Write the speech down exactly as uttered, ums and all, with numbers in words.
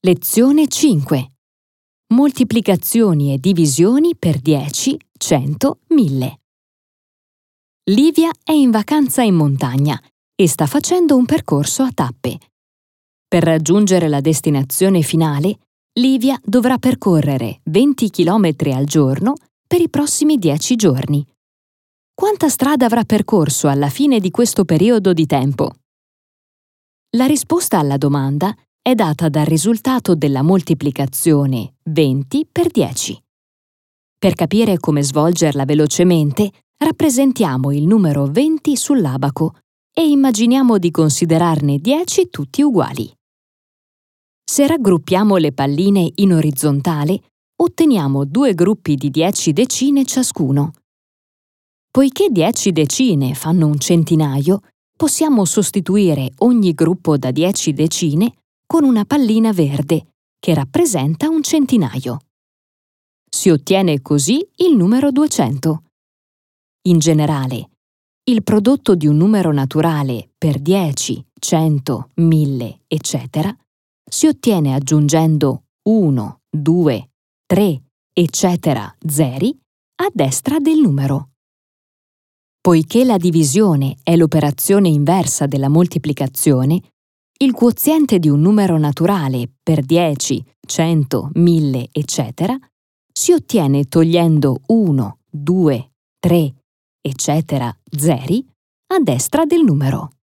Lezione cinque. Moltiplicazioni e divisioni per dieci, cento, mille. Livia è in vacanza in montagna e sta facendo un percorso a tappe. Per raggiungere la destinazione finale, Livia dovrà percorrere venti chilometri al giorno per i prossimi dieci giorni. Quanta strada avrà percorso alla fine di questo periodo di tempo? La risposta alla domanda è data dal risultato della moltiplicazione venti per dieci. Per capire come svolgerla velocemente, rappresentiamo il numero venti sull'abaco e immaginiamo di considerarne dieci tutti uguali. Se raggruppiamo le palline in orizzontale, otteniamo due gruppi di dieci decine ciascuno. Poiché dieci decine fanno un centinaio, possiamo sostituire ogni gruppo da dieci decine con una pallina verde, che rappresenta un centinaio. Si ottiene così il numero duecento. In generale, il prodotto di un numero naturale per dieci, cento, mille, eccetera si ottiene aggiungendo uno, due, tre, eccetera, zeri a destra del numero. Poiché la divisione è l'operazione inversa della moltiplicazione, il quoziente di un numero naturale per dieci, cento, mille, eccetera si ottiene togliendo uno, due, tre, eccetera, zeri a destra del numero.